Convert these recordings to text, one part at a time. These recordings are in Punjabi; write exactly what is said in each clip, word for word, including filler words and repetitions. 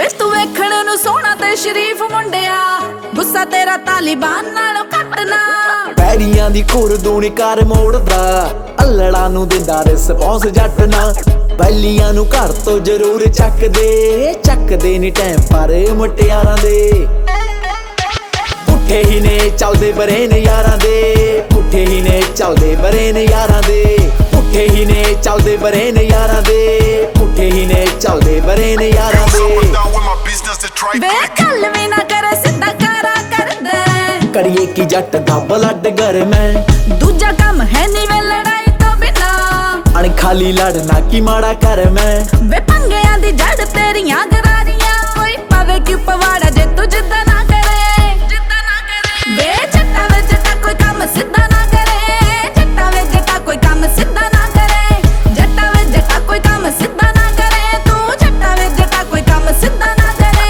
ਵੇ ਤੂੰ ਵੇਖਣ ਨੂੰ ਸੋਹਣਾ ਤੇ ਸ਼ਰੀਫ ਮੁੰਡਿਆ, ਗੁੱਸਾ ਤੇਰਾ ਤਾਲਿਬਾਨ ਨਾਲੋਂ ਘੱਟ ਨਾ। ਪੈਰੀਆਂ ਦੀ ਖੁਰ ਦੂਣੀ ਕਰ ਮੋੜਦਾ, ਅਲੜਾ ਨੂੰ ਦਿੰਦਾ ਰਿਸਪੌਂਸ ਜੱਟ ਨਾ। ਬੈਲੀਆਂ ਨੂੰ ਘਰ ਤੋਂ ਜ਼ਰੂਰ ਚੱਕਦੇ, ਚੱਕਦੇ ਨੀ ਟਾਈਮ ਪਰ ਮੁਟਿਆਰਾਂ ਦੇ। ਪੁੱਠੇ ਹੀ ਨੇ ਚੱਲਦੇ ਬਰੇ ਨੇ ਯਾਰਾਂ ਦੇ, ਪੁੱਠੇ ਹੀ ਨੇ ਚੱਲਦੇ ਬਰੇ ਨੇ ਯਾਰਾਂ ਦੇ, ਪੁੱਠੇ ਹੀ ਨੇ ਚੱਲਦੇ ਬਰੇ ਨੇ ਯਾਰਾਂ ਦੇ, ਪੁੱਠੇ ਹੀ ਨੇ ਚੱਲਦੇ ਬਰੇ ਨੇ ਯਾਰਾਂ ਦੇ। ਵੇ ਗੱਲ ਵੀ ਨਾ ਕਰ ਸਿੱਧਾ ਕਾਰਾ ਕਰਦਾ, ਕਰੀਏ ਕੀ ਜੱਟ ਦਾ ਬਲੱਡ ਗਰਮ ਐ, ਦੂਜਾ ਕੰਮ ਹੈ ਨੀ ਵੇ ਲੜਾਈ ਤੋਂ ਬਿਨਾ। ਅਣ ਖਾਲੀ ਲੜਨਾ ਕੀ ਮਾੜਾ ਕਰ ਮੈਂ, ਵੇ ਪੰਗਿਆਂ ਦੀ ਜੜ ਤੇਰੀਆਂ ਗਰਾਰੀਆਂ, ਕੋਈ ਪਵੇ ਕਿ ਪਵਾੜਾ ਜੇ ਤੂੰ ਜਿੱਦਾਂ ਨਾ ਕਰੇ, ਜਿੱਦਾਂ ਨਾ ਕਰੇ। ਵੇ ਜੱਟਾਂ ਵੇ ਜੱਟਾ ਕੋਈ ਕੰਮ ਸਿੱਧਾ ਨਾ ਕਰੇ, ਜੱਟਾਂ ਵੇ ਜੱਟਾ ਕੋਈ ਕੰਮ ਸਿੱਧਾ ਨਾ ਕਰੇ, ਜੱਟਾਂ ਵੇ ਜੱਟਾ ਕੋਈ ਕੰਮ ਸਿੱਧਾ ਨਾ ਕਰੇ, ਤੂੰ ਜੱਟਾਂ ਵੇ ਜੱਟਾ ਕੋਈ ਕੰਮ ਸਿੱਧਾ ਨਾ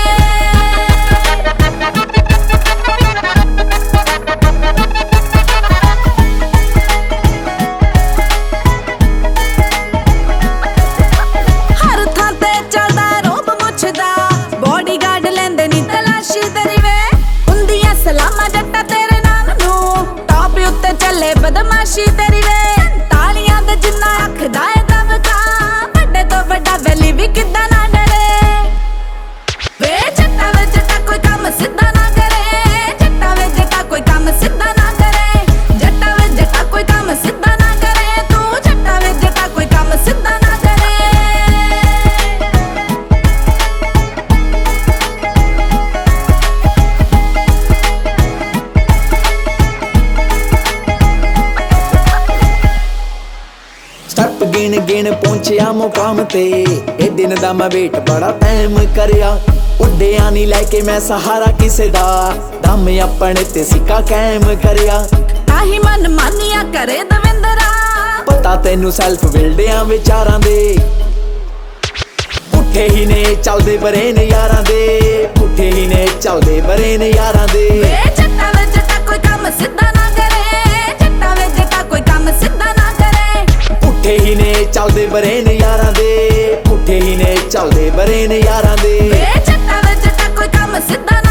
ਬਦਮਾਸ਼ੀ ਤੇਰੀ ਵੇ, ਤਾਲੀਆਂ ਦੇ ਜਿੰਨਾ ਅੱਖਦਾ ਏ ਦਮਕਾ, ਵੱਡੇ ਤੋਂ ਵੱਡਾ ਵੈਲੀ ਵੀ ਕਿੱਦਾਂ ਨਾ ਡਰੇ। ਵੇ ਜੱਟਾ ਵੇ ਜੱਟਾ ਕੋਈ ਕੰਮ ਸਿੱਧਾ ਨਾ ਕਰੇ, ਜੱਟਾ ਵੇ ਜੱਟਾ ਕੋਈ ਕੰਮ ਸਿੱਧਾ ਨਾ ਕਰੇ, ਜੱਟਾ ਵੇ ਜੱਟਾ ਕੋਈ ਕੰਮ ਸਿੱਧਾ ਨਾ ਕਰੇ, ਤੂੰ ਜੱਟਾ ਵੇ ਜੱਟਾ ਕੋਈ ਕੰਮ ਸਿੱਧਾ ਨਾ ਸਟੈਪ ਗਿਣ ਗਿਣ ਪਹੁੰਚਿਆ ਮੁਕਾਮ ਤੇ, ਇਹ ਦਿਨ ਦਾ ਮੈਂ ਵੇਟ ਬੜਾ ਟਾਈਮ ਕਰਿਆ। ਉੱਡਿਆ ਨੀ ਲੈ ਕੇ ਮੈਂ ਸਹਾਰਾ ਕਿਸੇ ਦਾ, ਦਮ ਆਪਣੇ ਤੇ ਸਿੱਕਾ ਕਾਇਮ ਕਰਿਆ। ਆਹੀ ਮਨ ਮਾਨੀਆਂ ਕਰੇ ਦਵਿੰਦਰਾ, ਪਤਾ ਤੈਨੂੰ ਸੈਲਫ ਬਿਲਡਿਆਂ ਵਿਚਾਰਾਂ ਦੇ। ਪੁੱਠੇ ਹੀ ਨੇ ਚੱਲਦੇ ਬਰੇ ਨੇ ਯਾਰਾਂ ਦੇ, ਪੁੱਠੇ ਹੀ ਨੇ ਚੱਲਦੇ ਬਰੇ ਨੇ ਯਾਰਾਂ ਦੇ। ਵੇ ਜੱਟਾ ਵੇ ਜੱਟਾ ਕੋਈ ਕੰਮ ਸਿੱਧਾ ਨਾ ਕਰੇ, ਜੱਟਾ ਵੇ ਜੱਟਾ ਕੋਈ ਕੰਮ ਸਿੱਧਾ ਨਾ ਕਰੇ, ਪੁੱਠੇ ਹੀ ਨੇ ਚੱਲਦੇ ਬਰੇ ਨੇ ਯਾਰਾਂ ਦੇ, ਪੁੱਠੇ ਹੀ ਨੇ ਚੱਲਦੇ ਬਰੇ ਨੇ ਯਾਰਾਂ ਦੇ। ਵੇ ਜੱਟਾ ਵੇ ਜੱਟਾ ਕੋਈ ਕੰਮ ਸਿੱਧਾ